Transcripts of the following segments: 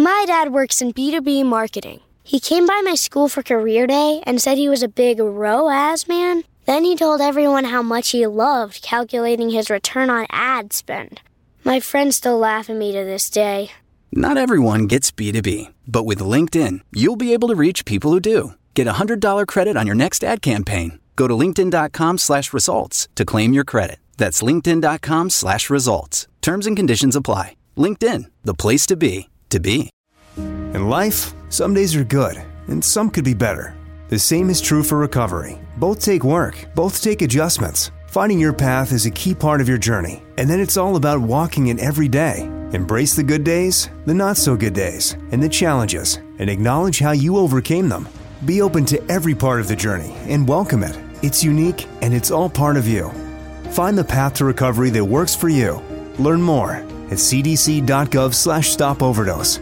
My dad works in B2B marketing. He came by my school for career day and said he was a big ROAS man. Then he told everyone how much he loved calculating his return on ad spend. My friends still laugh at me to this day. Not everyone gets B2B, but with LinkedIn, you'll be able to reach people who do. Get a $100 credit on your next ad campaign. Go to linkedin.com/results to claim your credit. That's linkedin.com/results. Terms and conditions apply. LinkedIn, the place to be, to be. In life, some days are good, and some could be better. The same is true for recovery. Both take work, both take adjustments. Finding your path is a key part of your journey, and then it's all about walking it every day. Embrace the good days, the not-so-good days, and the challenges, and acknowledge how you overcame them. Be open to every part of the journey and welcome it. It's unique, and it's all part of you. Find the path to recovery that works for you. Learn more at cdc.gov/stopoverdose.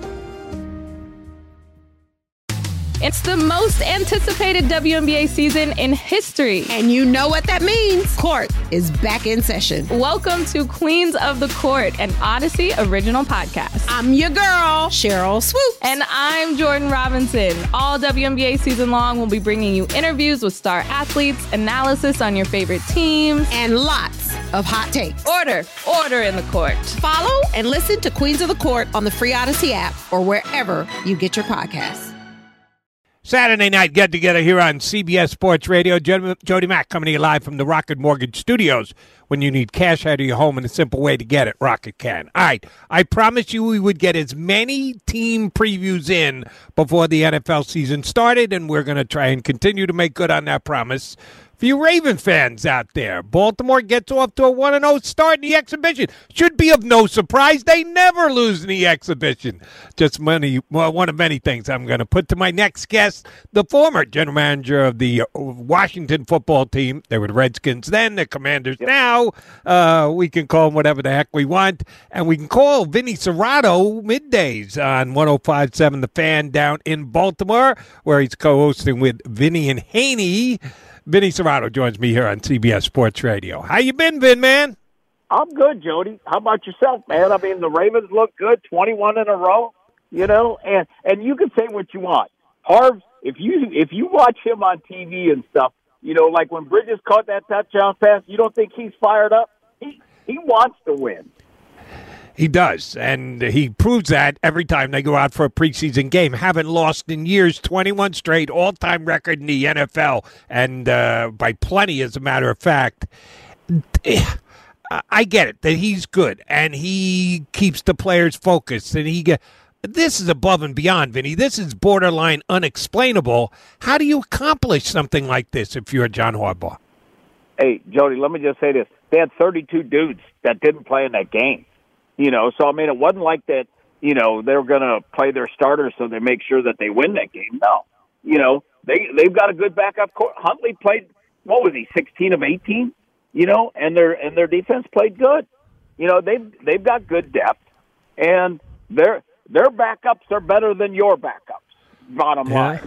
It's the most anticipated WNBA season in history. And you know what that means. Court is back in session. Welcome to Queens of the Court, an Odyssey original podcast. I'm your girl, Cheryl Swoops. And I'm Jordan Robinson. All WNBA season long, we'll be bringing you interviews with star athletes, analysis on your favorite teams, and lots of hot takes. Order in the court. Follow and listen to Queens of the Court on the free Odyssey app or wherever you get your podcasts. Saturday night get-together here on CBS Sports Radio. Jody Mack coming to you live from the Rocket Mortgage Studios. When you need cash out of your home and a simple way to get it, Rocket can. All right, I promised you we would get as many team previews in before the NFL season started, and we're going to try and continue to make good on that promise. For you Raven fans out there, Baltimore gets off to a 1-0 start in the exhibition. Should be of no surprise. They never lose in the exhibition. Just one of many things I'm going to put to my next guest, the former general manager of the Washington football team. They were the Redskins then, they're Commanders now. We can call them whatever the heck we want. And we can call Vinny Cerrato middays on 105.7 The Fan down in Baltimore, where he's co-hosting with Vinny and Haney. Vinny Cerrato joins me here on CBS Sports Radio. How you been, Vin, man? I'm good, Jody. How about yourself, man? I mean, the Ravens look good, 21 in a row, you know, and you can say what you want. Harv, if you watch him on TV and stuff, you know, like when Bridges caught that touchdown pass, you don't think he's fired up? He wants to win. He does, and he proves that every time they go out for a preseason game. Haven't lost in years, 21 straight, all-time record in the NFL, and by plenty, as a matter of fact. I get it, that he's good, and he keeps the players focused, and this is above and beyond, Vinny. This is borderline unexplainable. How do you accomplish something like this if you're John Harbaugh? Hey, Jody, let me just say this. They had 32 dudes that didn't play in that game. You know, so, I mean, it wasn't like that, you know, they were going to play their starters so they make sure that they win that game. No. You know, they've got a good backup court. Huntley played, what was he, 16 of 18? You know, and their defense played good. You know, they've got good depth, and their backups are better than your backups, bottom line.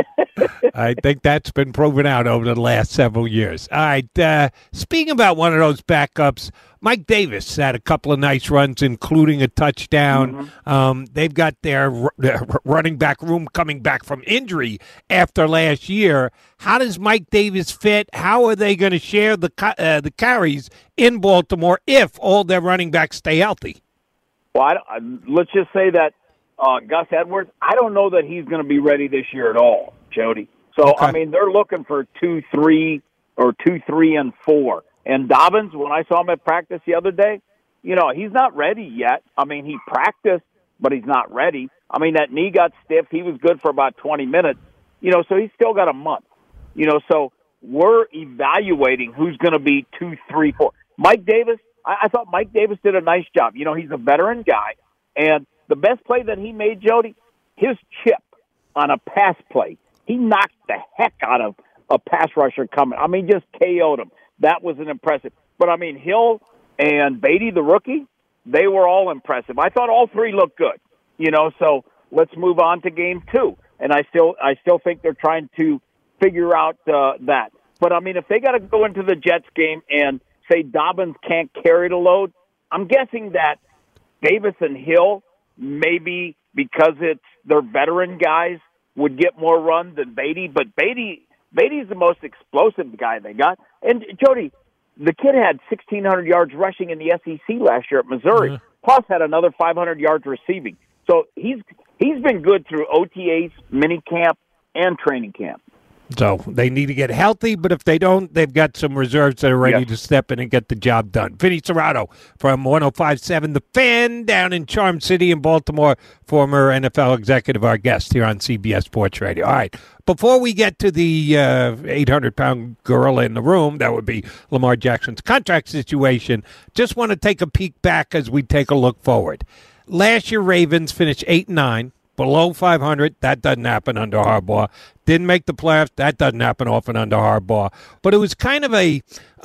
I think that's been proven out over the last several years. All right, speaking about one of those backups, Mike Davis had a couple of nice runs, including a touchdown. Mm-hmm. They've got their running back room coming back from injury after last year. How does Mike Davis fit? How are they going to share the carries in Baltimore if all their running backs stay healthy? Well, let's just say that Gus Edwards, I don't know that he's going to be ready this year at all, Jody. So, okay. I mean, they're looking for 2-3 or 2-3-4. And Dobbins, when I saw him at practice the other day, you know, he's not ready yet. I mean, he practiced, but he's not ready. I mean, that knee got stiff. He was good for about 20 minutes. You know, so he's still got a month. You know, so we're evaluating who's going to be 2, 3, 4. Mike Davis, I thought Mike Davis did a nice job. You know, he's a veteran guy. And the best play that he made, Jody, his chip on a pass play. He knocked the heck out of a pass rusher coming. I mean, just KO'd him. That was an impressive. But, I mean, Hill and Beatty, the rookie, they were all impressive. I thought all three looked good. You know, so let's move on to game 2. And I still think they're trying to figure out that. But, I mean, if they got to go into the Jets game and say Dobbins can't carry the load, I'm guessing that Davis and Hill maybe because they're veteran guys would get more run than Beatty, but Beatty's the most explosive guy they got. And Jody, the kid had 1,600 yards rushing in the SEC last year at Missouri, plus had another 500 yards receiving. So he's been good through OTAs, mini camp, and training camp. So they need to get healthy, but if they don't, they've got some reserves that are ready to step in and get the job done. Vinny Cerrato from 105.7 The Fan down in Charm City in Baltimore, former NFL executive, our guest here on CBS Sports Radio. All right, before we get to the 800-pound gorilla in the room, that would be Lamar Jackson's contract situation, just want to take a peek back as we take a look forward. Last year, Ravens finished 8-9. Below 500, that doesn't happen under Harbaugh. Didn't make the playoffs, that doesn't happen often under Harbaugh. But it was kind of a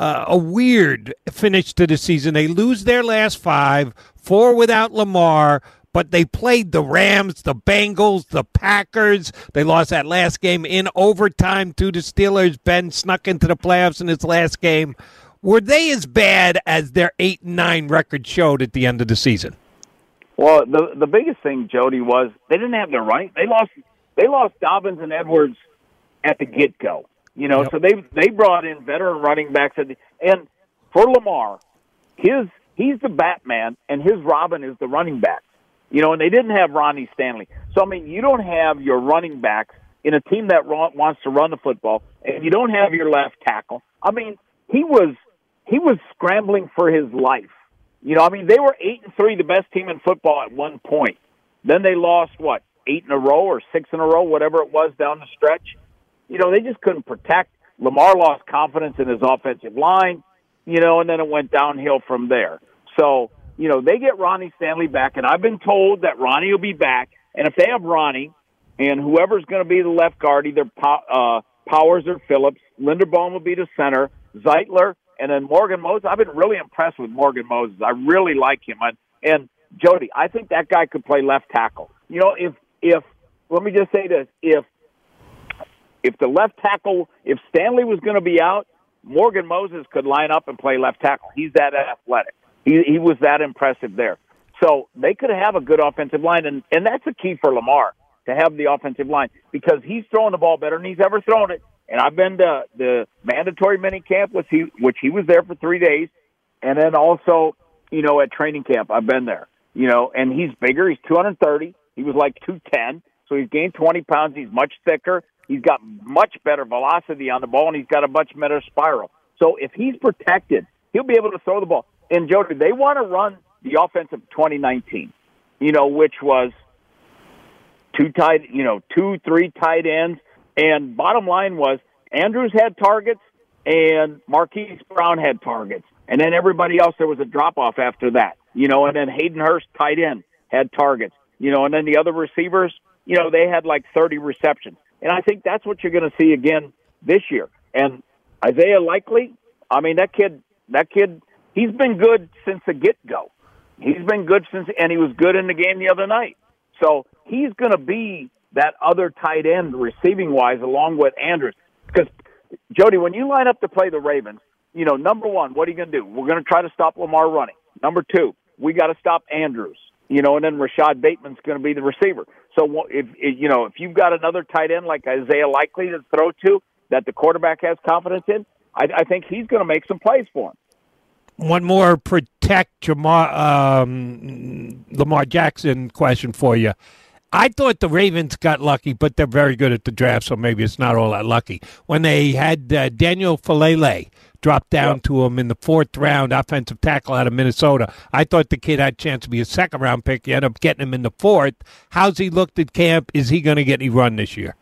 weird finish to the season. They lose their last 5, 4 without Lamar, but they played the Rams, the Bengals, the Packers. They lost that last game in overtime to the Steelers. Ben snuck into the playoffs in his last game. Were they as bad as their 8-9 record showed at the end of the season? Well, the biggest thing, Jody, was they didn't have their running. They lost Dobbins and Edwards at the get-go. So they brought in veteran running backs and for Lamar, he's the Batman and his Robin is the running back. And they didn't have Ronnie Stanley. So you don't have your running backs in a team that wants to run the football, and you don't have your left tackle. He was scrambling for his life. They were 8-3, the best team in football at one point. Then they lost, 8 in a row or 6 in a row, whatever it was down the stretch. They just couldn't protect. Lamar lost confidence in his offensive line, and then it went downhill from there. So, they get Ronnie Stanley back, and I've been told that Ronnie will be back. And if they have Ronnie and whoever's going to be the left guard, either Powers or Phillips, Linderbaum will be the center, Zeitler, and then Morgan Moses. I've been really impressed with Morgan Moses. I really like him. And Jody, I think that guy could play left tackle. If let me just say this, if the left tackle, if Stanley was going to be out, Morgan Moses could line up and play left tackle. He's that athletic. He was that impressive there. So they could have a good offensive line, and that's a key for Lamar, to have the offensive line, because he's throwing the ball better than he's ever thrown it. And I've been to the mandatory mini camp, which he was there for 3 days, and then also, at training camp, I've been there, and he's bigger. He's 230. He was like 210, so he's gained 20 pounds. He's much thicker. He's got much better velocity on the ball, and he's got a much better spiral. So if he's protected, he'll be able to throw the ball. And, Jody, they want to run the offense of 2019, which was 2, 3 tight ends. And bottom line was Andrews had targets and Marquise Brown had targets. And then everybody else, there was a drop-off after that. And then Hayden Hurst, tight end, had targets. And then the other receivers, they had like 30 receptions. And I think that's what you're going to see again this year. And Isaiah Likely, that kid, he's been good since the get-go. He's been good and he was good in the game the other night. So he's going to be that other tight end receiving-wise along with Andrews. Because, Jody, when you line up to play the Ravens, number one, what are you going to do? We're going to try to stop Lamar running. Number two, we got to stop Andrews. And then Rashad Bateman's going to be the receiver. So if you've got another tight end like Isaiah Likely to throw to that the quarterback has confidence in, I think he's going to make some plays for him. One more protect Lamar Jackson question for you. I thought the Ravens got lucky, but they're very good at the draft, so maybe it's not all that lucky. When they had Daniel Falele drop down to him in the 4th round, offensive tackle out of Minnesota, I thought the kid had a chance to be a second-round pick. You end up getting him in the 4th. How's he looked at camp? Is he going to get any run this year?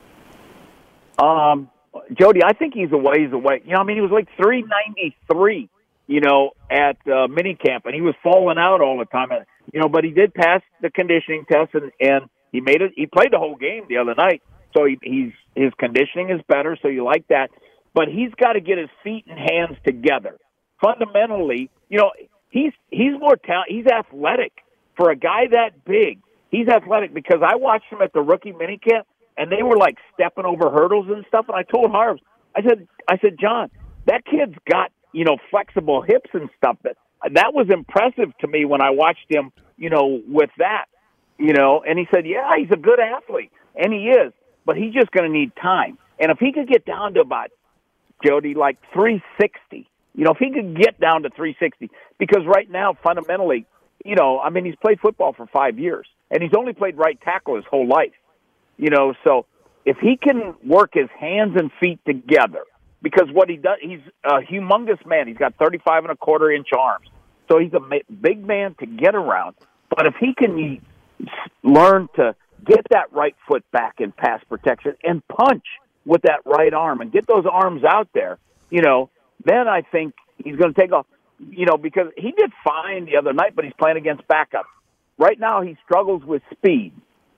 Jody, I think he's a ways away. He was like 393, at minicamp, and he was falling out all the time. But he did pass the conditioning test, and he made it. He played the whole game the other night, so his conditioning is better. So you like that, but he's got to get his feet and hands together. Fundamentally, he's more talented. He's athletic for a guy that big. He's athletic because I watched him at the rookie minicamp, and they were like stepping over hurdles and stuff. And I told Harves, I said, John, that kid's got flexible hips and stuff. That was impressive to me when I watched him, with that. And he said, yeah, he's a good athlete, and he is, but he's just going to need time. And if he could get down to about, Jody, like 360, if he could get down to 360, because right now, fundamentally, he's played football for 5 years, and he's only played right tackle his whole life, so if he can work his hands and feet together, because what he does, he's a humongous man. He's got 35 and a quarter inch arms, so he's a big man to get around. But if he can learn to get that right foot back in pass protection and punch with that right arm and get those arms out there, then I think he's going to take off. Because he did fine the other night, but he's playing against backup. Right now, he struggles with speed,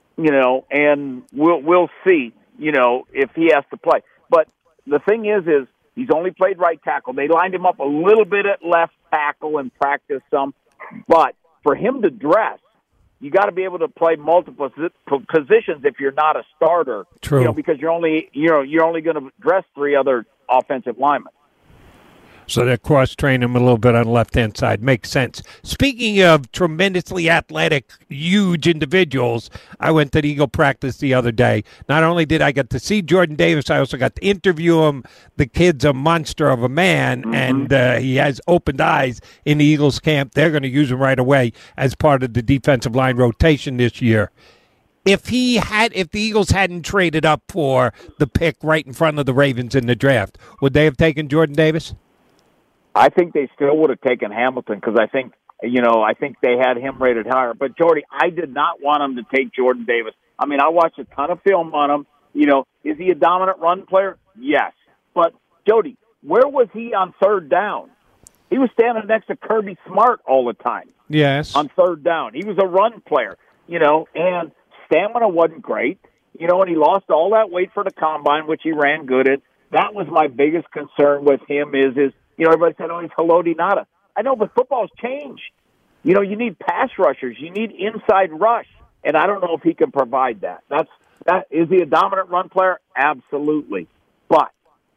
and we'll see, if he has to play. But the thing is he's only played right tackle. They lined him up a little bit at left tackle and practiced some. But for him to dress, you got to be able to play multiple positions if you're not a starter. True. Because you're only going to dress 3 other offensive linemen. So they're cross-training him a little bit on the left-hand side. Makes sense. Speaking of tremendously athletic, huge individuals, I went to the Eagle practice the other day. Not only did I get to see Jordan Davis, I also got to interview him. The kid's a monster of a man, and he has opened eyes in the Eagles camp. They're going to use him right away as part of the defensive line rotation this year. If the Eagles hadn't traded up for the pick right in front of the Ravens in the draft, would they have taken Jordan Davis? I think they still would have taken Hamilton because I think they had him rated higher. But, Jordy, I did not want him to take Jordan Davis. I watched a ton of film on him. Is he a dominant run player? Yes. But, Jody, where was he on third down? He was standing next to Kirby Smart all the time. Yes. On third down. He was a run player, and stamina wasn't great, and he lost all that weight for the combine, which he ran good at. That was my biggest concern with him is everybody said, he's Haloti Ngata. I know, but football's changed. You need pass rushers. You need inside rush. And I don't know if he can provide that. Is he a dominant run player? Absolutely. But,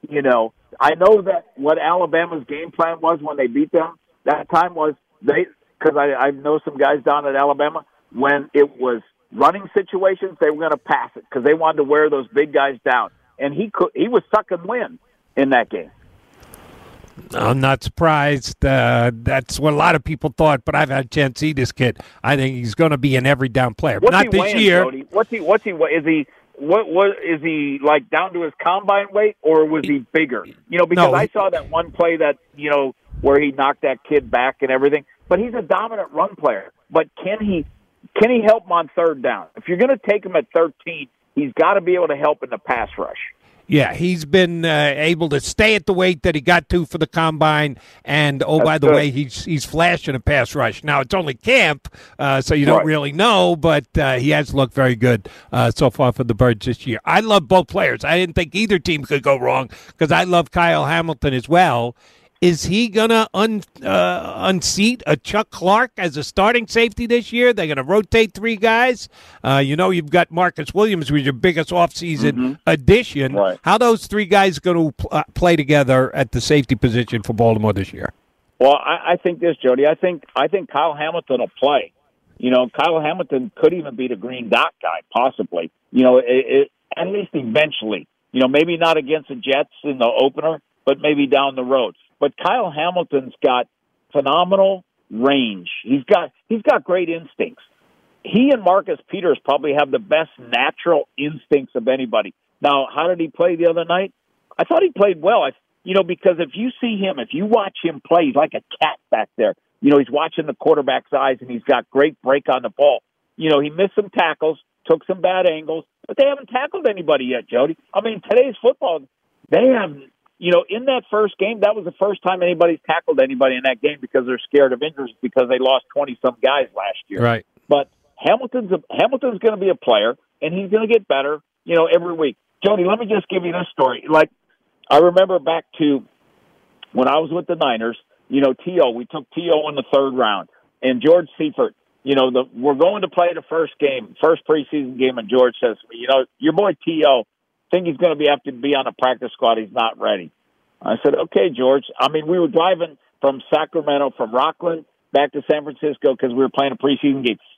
I know that what Alabama's game plan was when they beat them, that time was because I know some guys down at Alabama, when it was running situations, they were going to pass it because they wanted to wear those big guys down. And he was sucking wind in that game. I'm not surprised. That's what a lot of people thought, but I've had a chance to see this kid. I think he's going to be an every down player. What's not he this weighing, year. Cody? What's he? What is he like down to his combine weight, or was he bigger? Because I saw that one play that where he knocked that kid back and everything. But he's a dominant run player. But can he help him on third down? If you're going to take him at 13, he's got to be able to help in the pass rush. Yeah, he's been able to stay at the weight that he got to for the combine, and by the way, he's flashing a pass rush. Now it's only camp, so you don't really know, but he has looked very good so far for the Birds this year. I love both players. I didn't think either team could go wrong because I love Kyle Hamilton as well. Is he going to unseat a Chuck Clark as a starting safety this year? They're going to rotate 3 guys. You've got Marcus Williams, who's your biggest offseason addition. Right. How those 3 guys going to play together at the safety position for Baltimore this year? Well, I think this, Jody. I think Kyle Hamilton will play. Kyle Hamilton could even be the green dot guy, possibly. At least eventually. Maybe not against the Jets in the opener, but maybe down the road. But Kyle Hamilton's got phenomenal range. He's got great instincts. He and Marcus Peters probably have the best natural instincts of anybody. Now, how did he play the other night? I thought he played well. Because if you see him, if you watch him play, he's like a cat back there. He's watching the quarterback's eyes, and he's got great break on the ball. He missed some tackles, took some bad angles, but they haven't tackled anybody yet, Jody. Today's football, they have. In that first game, that was the first time anybody's tackled anybody in that game because they're scared of injuries because they lost 20-some guys last year. Right. But Hamilton's going to be a player, and he's going to get better, every week. Jody, let me just give you this story. I remember back to when I was with the Niners, T.O., we took T.O. in the 3rd round, and George Seifert, we're going to play the first preseason game, and George says, your boy T.O., think he's going to have to be on a practice squad. He's not ready. I said, okay, George. We were driving from Sacramento, from Rockland, back to San Francisco because we were playing a preseason game.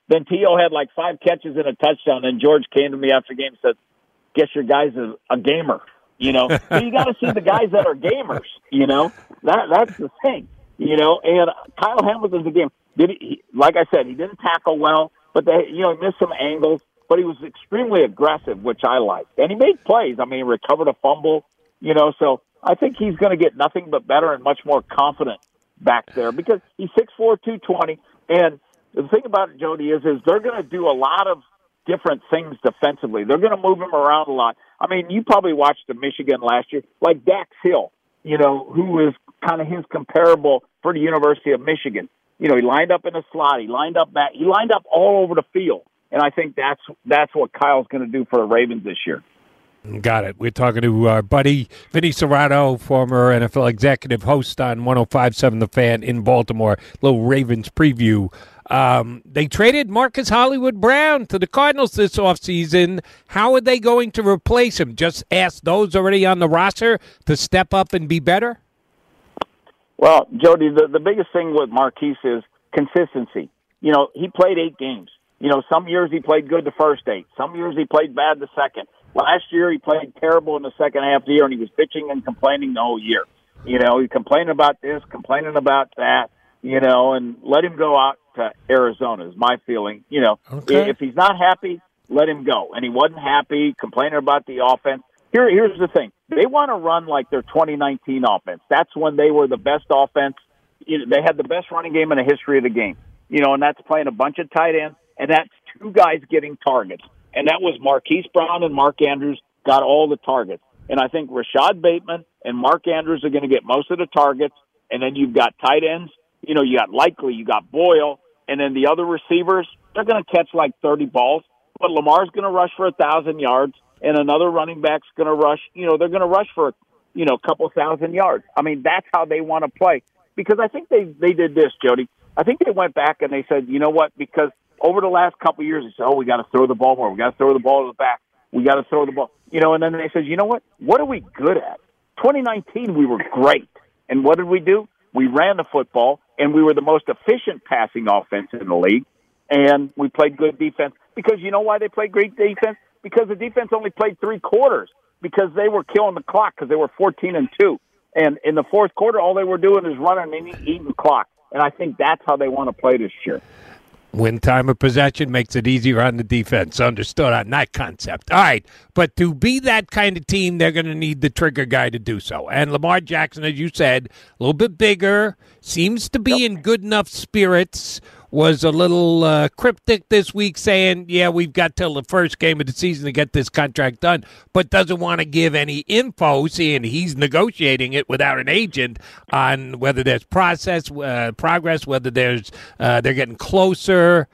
Then T.O. had like 5 catches and a touchdown. And George came to me after the game and said, guess your guy's a gamer, you know. So you got to see the guys that are gamers, you know. That's the thing, you know. And Kyle Hamilton's a gamer. Like I said, he didn't tackle well, but he missed some angles. But he was extremely aggressive, which I liked. And he made plays. I mean, he recovered a fumble, you know. So I think he's going to get nothing but better and much more confident back there because he's 6'4", 220. And the thing about it, Jody, is they're going to do a lot of different things defensively. They're going to move him around a lot. I mean, you probably watched the Michigan last year, like Dax Hill, you know, who is kind of his comparable for the University of Michigan. You know, he lined up in the slot. He lined up back. He lined up all over the field. And I think that's what Kyle's going to do for the Ravens this year. Got it. We're talking to our buddy Vinny Serrato, former NFL executive host on 105.7 The Fan in Baltimore. Little Ravens preview. They traded Marcus Hollywood Brown to the Cardinals this offseason. How are they going to replace him? Just ask those already on the roster to step up and be better? Well, Jody, the biggest thing with Marquise is consistency. You know, he played 8 games. You know, some years he played good the first 8. Some years he played bad the second. Last year he played terrible in the second half of the year, and he was pitching and complaining the whole year. You know, he complaining about this, complaining about that, you know, and let him go out to Arizona is my feeling. You know, okay. If he's not happy, let him go. And he wasn't happy, complaining about the offense. Here's the thing. They want to run like their 2019 offense. That's when they were the best offense. You know, they had the best running game in the history of the game. You know, and that's playing a bunch of tight ends. And that's 2 guys getting targets. And that was Marquise Brown and Mark Andrews got all the targets. And I think Rashad Bateman and Mark Andrews are going to get most of the targets. And then you've got tight ends. You know, you got Likely, you got Boyle. And then the other receivers, they're going to catch like 30 balls. But Lamar's going to rush for 1,000 yards. And another running back's going to rush. You know, they're going to rush for, you know, a couple 1,000 yards. I mean, that's how they want to play. Because I think they did this, Jody. I think they went back and they said, you know what, because over the last couple of years, they said, we got to throw the ball more. We got to throw the ball to the back. We got to throw the ball. You know, and then they said, you know what are we good at? 2019, we were great. And what did we do? We ran the football, and we were the most efficient passing offense in the league, and we played good defense. Because you know why they played great defense? Because the defense only played 3 quarters, because they were killing the clock because they were 14-2. And in the fourth quarter, all they were doing is running and eating the clock. And I think that's how they want to play this year. When time of possession makes it easier on the defense. Understood on that concept. All right, but to be that kind of team, they're going to need the trigger guy to do so. And Lamar Jackson, as you said, a little bit bigger, seems to be in good enough spirits, was a little cryptic this week saying, yeah, we've got till the first game of the season to get this contract done, but doesn't want to give any info, seeing he's negotiating it without an agent on whether there's progress, whether there's they're getting closer.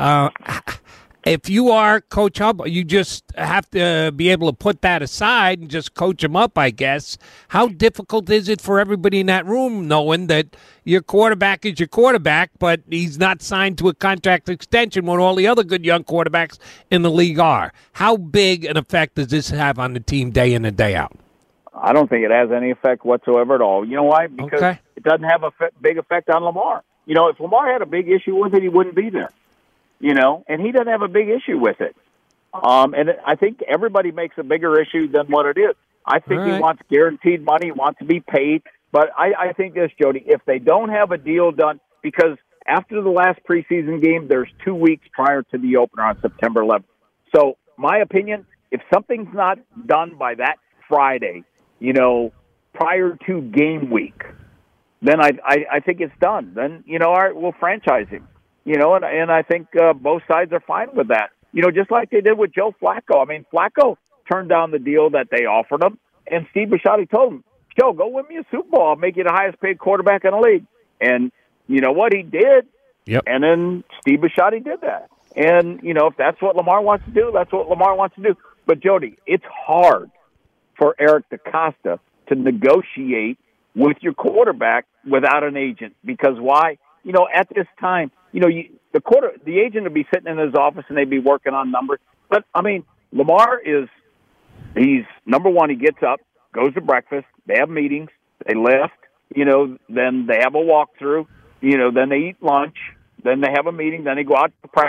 If you are Coach Hub, you just have to be able to put that aside and just coach them up, I guess. How difficult is it for everybody in that room knowing that your quarterback is your quarterback, but he's not signed to a contract extension when all the other good young quarterbacks in the league are? How big an effect does this have on the team day in and day out? I don't think it has any effect whatsoever at all. You know why? Because it doesn't have a big effect on Lamar. You know, if Lamar had a big issue with it, he wouldn't be there. You know, and he doesn't have a big issue with it. And I think everybody makes a bigger issue than what it is. I think he wants guaranteed money, he wants to be paid. But I think this, Jody, if they don't have a deal done, because after the last preseason game, there's 2 weeks prior to the opener on September 11th. So my opinion, if something's not done by that Friday, you know, prior to game week, then I think it's done. Then, you know, all right, we'll franchise him. You know, and I think both sides are fine with that. You know, just like they did with Joe Flacco. I mean, Flacco turned down the deal that they offered him, and Steve Bisciotti told him, Joe, go win me a Super Bowl. I'll make you the highest-paid quarterback in the league. And you know what? He did. Yep. And then Steve Bisciotti did that. And, you know, if that's what Lamar wants to do, that's what Lamar wants to do. But, Jody, it's hard for Eric DeCosta to negotiate with your quarterback without an agent. Because why? You know, at this time, you know, the agent would be sitting in his office and they'd be working on numbers. But, I mean, Lamar he's number one, he gets up, goes to breakfast, they have meetings, they lift, you know, then they have a walkthrough, you know, then they eat lunch, then they have a meeting, then they go out to practice.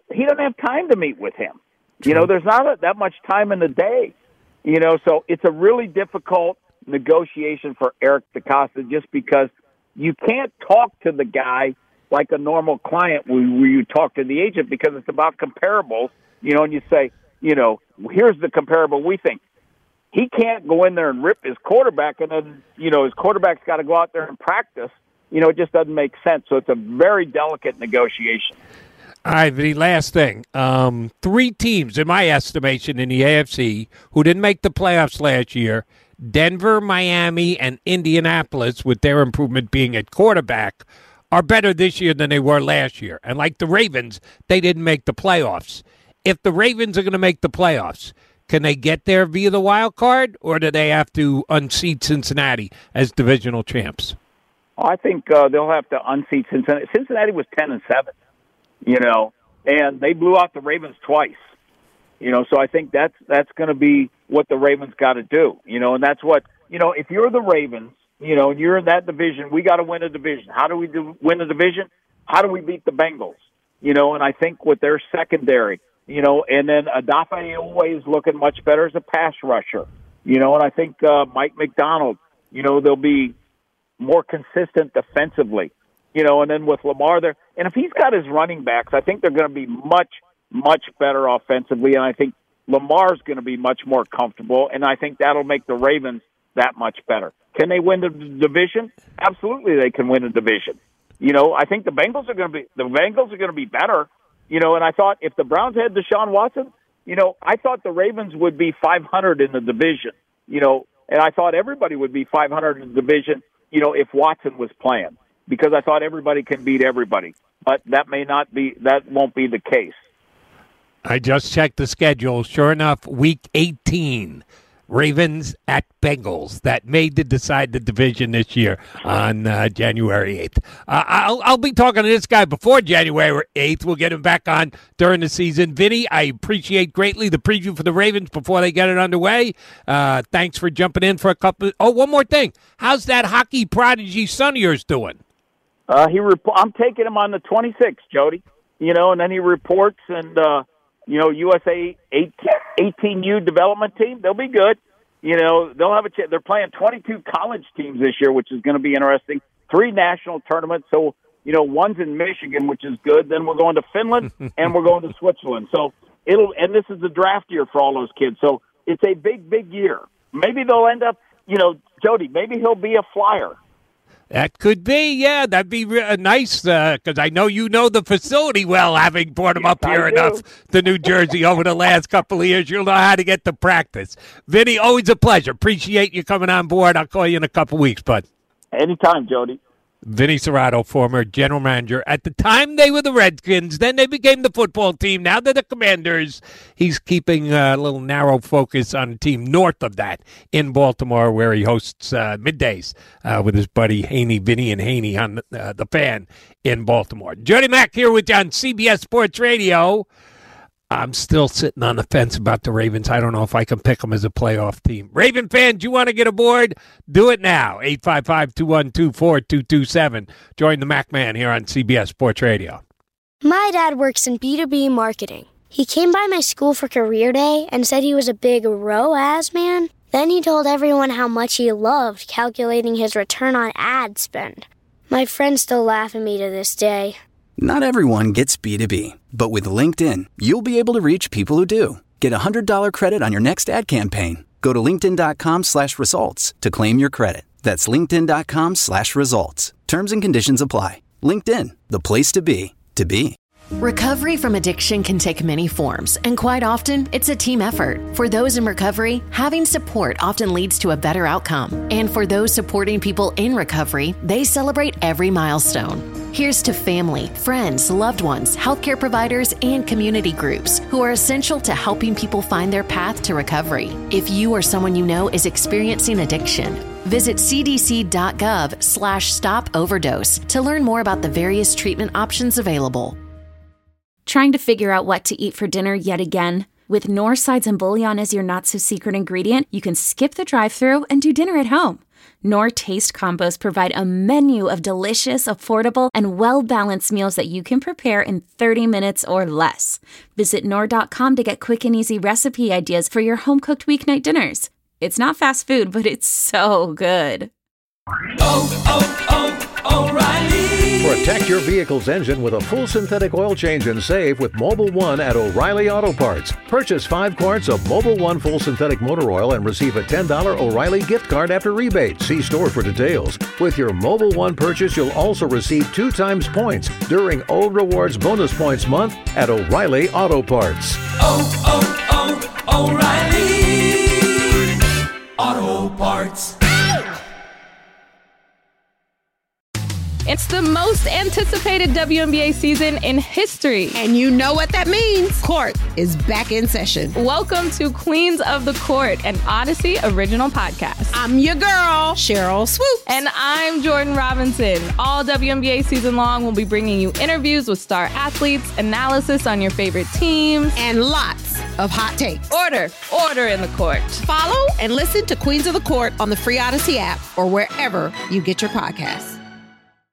he doesn't have time to meet with him. There's not that much time in the day. So it's a really difficult negotiation for Eric DeCosta just because you can't talk to the guy like a normal client where you talk to the agent because it's about comparables, and you say, here's the comparable we think. He can't go in there and rip his quarterback, and then, his quarterback's got to go out there and practice. It just doesn't make sense. So it's a very delicate negotiation. All right, the last thing. 3 teams, in my estimation, in the AFC who didn't make the playoffs last year, Denver, Miami, and Indianapolis, with their improvement being at quarterback, are better this year than they were last year. And like the Ravens, they didn't make the playoffs. If the Ravens are going to make the playoffs, can they get there via the wild card, or do they have to unseat Cincinnati as divisional champs? I think they'll have to unseat Cincinnati. Cincinnati was 10-7, and they blew out the Ravens twice. So I think that's going to be what the Ravens got to do. And that's what, if you're the Ravens, and you're in that division, we got to win a division. How do we win a division? How do we beat the Bengals? And I think with their secondary, and then Odafe always looking much better as a pass rusher, and I think Mike McDonald, they'll be more consistent defensively, and then with Lamar there. And if he's got his running backs, I think they're going to be much, much better offensively, and I think Lamar's going to be much more comfortable, and I think that'll make the Ravens that much better. Can they win the division? Absolutely, they can win a division. I think the Bengals are going to be better. And I thought if the Browns had Deshaun Watson, I thought the Ravens would be 500 in the division. And I thought everybody would be 500 in the division. If Watson was playing, because I thought everybody can beat everybody, but that won't be the case. I just checked the schedule. Sure enough, week 18. Ravens at Bengals. That may decide the division this year on January 8th. I'll be talking to this guy before January 8th. We'll get him back on during the season. Vinny, I appreciate greatly the preview for the Ravens before they get it underway. Thanks for jumping in for a couple. One more thing. How's that hockey prodigy son of yours doing? I'm taking him on the 26th, Jody. And then he reports and USA 18U development team, they'll be good. They'll have a chance. They're playing 22 college teams this year, which is going to be interesting. 3 national tournaments. So, one's in Michigan, which is good. Then we're going to Finland and we're going to Switzerland. So and this is the draft year for all those kids. So it's a big, big year. Maybe they'll end up, Jody, maybe he'll be a Flyer. That could be, yeah. That'd be nice because I know you know the facility well, having brought him up here enough to New Jersey over the last couple of years. You'll know how to get to practice. Vinny, always a pleasure. Appreciate you coming on board. I'll call you in a couple weeks, bud. Anytime, Jody. Vinny Cerrato, former general manager. At the time, they were the Redskins. Then they became the football team. Now they're the Commanders. He's keeping a little narrow focus on a team north of that in Baltimore, where he hosts middays with his buddy Vinny and Haney on the Fan in Baltimore. Jody Mack here with you on CBS Sports Radio. I'm still sitting on the fence about the Ravens. I don't know if I can pick them as a playoff team. Raven fans, you want to get aboard? Do it now. 855-212-4227. Join the Mac Man here on CBS Sports Radio. My dad works in B2B marketing. He came by my school for career day and said he was a big ROAS man. Then he told everyone how much he loved calculating his return on ad spend. My friends still laugh at me to this day. Not everyone gets B2B, but with LinkedIn, you'll be able to reach people who do. Get a $100 credit on your next ad campaign. Go to linkedin.com/results to claim your credit. That's linkedin.com/results. Terms and conditions apply. LinkedIn, the place to be, to be. Recovery from addiction can take many forms, and quite often, it's a team effort. For those in recovery, having support often leads to a better outcome. And for those supporting people in recovery, they celebrate every milestone. Here's to family, friends, loved ones, healthcare providers, and community groups who are essential to helping people find their path to recovery. If you or someone you know is experiencing addiction, visit cdc.gov/stop overdose to learn more about the various treatment options available. Trying to figure out what to eat for dinner yet again? With North Sides and Bouillon as your not-so-secret ingredient, you can skip the drive-thru and do dinner at home. Knorr Taste Combos provide a menu of delicious, affordable, and well-balanced meals that you can prepare in 30 minutes or less. Visit Knorr.com to get quick and easy recipe ideas for your home-cooked weeknight dinners. It's not fast food, but it's so good. O'Reilly. Protect your vehicle's engine with a full synthetic oil change and save with Mobil 1 at O'Reilly Auto Parts. Purchase 5 quarts of Mobil 1 full synthetic motor oil and receive a $10 O'Reilly gift card after rebate. See store for details. With your Mobil 1 purchase, you'll also receive 2 times points during O Rewards Bonus Points Month at O'Reilly Auto Parts. O'Reilly Auto Parts. It's the most anticipated WNBA season in history. And you know what that means. Court is back in session. Welcome to Queens of the Court, an Odyssey original podcast. I'm your girl, Cheryl Swoop. And I'm Jordan Robinson. All WNBA season long, we'll be bringing you interviews with star athletes, analysis on your favorite teams, and lots of hot takes. Order in the court. Follow and listen to Queens of the Court on the free Odyssey app or wherever you get your podcasts.